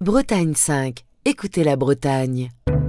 Bretagne 5, écoutez la Bretagne.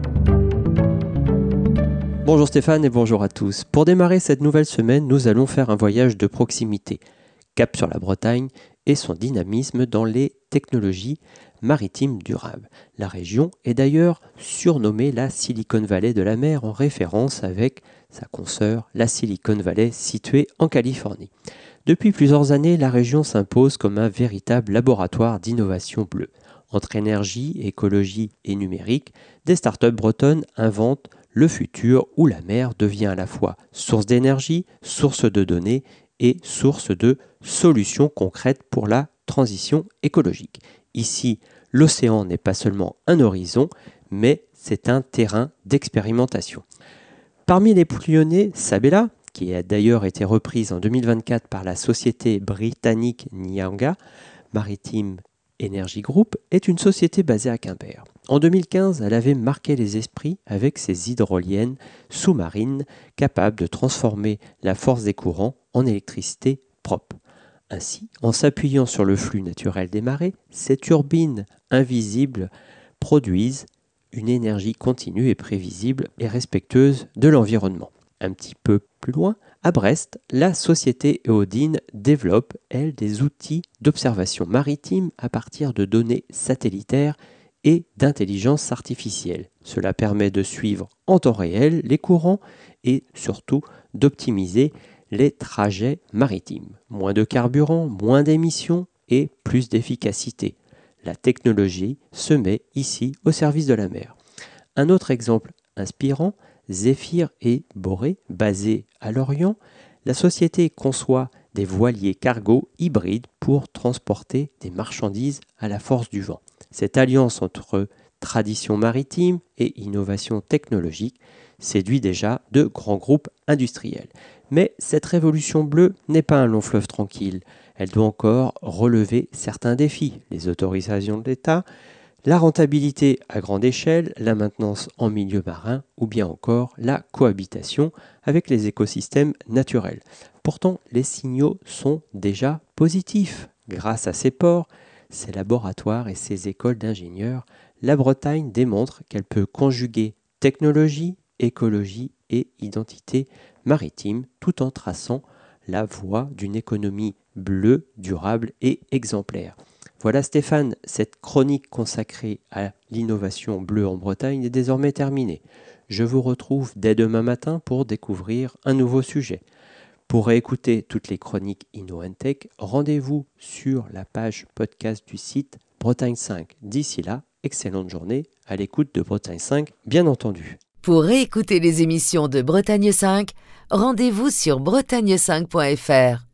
Bonjour Stéphane et bonjour à tous. Pour démarrer cette nouvelle semaine, nous allons faire un voyage de proximité. Cap sur la Bretagne et son dynamisme dans les technologies maritimes durables. La région est d'ailleurs surnommée la Silicon Valley de la mer en référence avec sa consoeur, la Silicon Valley située en Californie. Depuis plusieurs années, la région s'impose comme un véritable laboratoire d'innovation bleue. Entre énergie, écologie et numérique, des startups bretonnes inventent le futur où la mer devient à la fois source d'énergie, source de données et source de solutions concrètes pour la transition écologique. Ici, l'océan n'est pas seulement un horizon, mais c'est un terrain d'expérimentation. Parmi les pionniers, Sabela, qui a d'ailleurs été reprise en 2024 par la société britannique Nyanga Maritime Energy Group, est une société basée à Quimper. En 2015, elle avait marqué les esprits avec ses hydroliennes sous-marines capables de transformer la force des courants en électricité propre. Ainsi, en s'appuyant sur le flux naturel des marées, ces turbines invisibles produisent une énergie continue et prévisible et respectueuse de l'environnement. Un petit peu plus loin, à Brest, la société Eodine développe, elle, des outils d'observation maritime à partir de données satellitaires et d'intelligence artificielle. Cela permet de suivre en temps réel les courants et surtout d'optimiser les trajets maritimes. Moins de carburant, moins d'émissions et plus d'efficacité. La technologie se met ici au service de la mer. Un autre exemple inspirant, Zéphyr et Boré, basés à Lorient, la société conçoit des voiliers cargo hybrides pour transporter des marchandises à la force du vent. Cette alliance entre tradition maritime et innovation technologique séduit déjà de grands groupes industriels. Mais cette révolution bleue n'est pas un long fleuve tranquille. Elle doit encore relever certains défis, les autorisations de l'État, la rentabilité à grande échelle, la maintenance en milieu marin ou bien encore la cohabitation avec les écosystèmes naturels. Pourtant, les signaux sont déjà positifs. Grâce à ces ports, ces laboratoires et ces écoles d'ingénieurs, la Bretagne démontre qu'elle peut conjuguer technologie, écologie et identité maritime tout en traçant la voie d'une économie bleue, durable et exemplaire. Voilà Stéphane, cette chronique consacrée à l'innovation bleue en Bretagne est désormais terminée. Je vous retrouve dès demain matin pour découvrir un nouveau sujet. Pour réécouter toutes les chroniques InnoTech, rendez-vous sur la page podcast du site Bretagne 5. D'ici là, excellente journée à l'écoute de Bretagne 5, bien entendu. Pour réécouter les émissions de Bretagne 5, rendez-vous sur bretagne5.fr.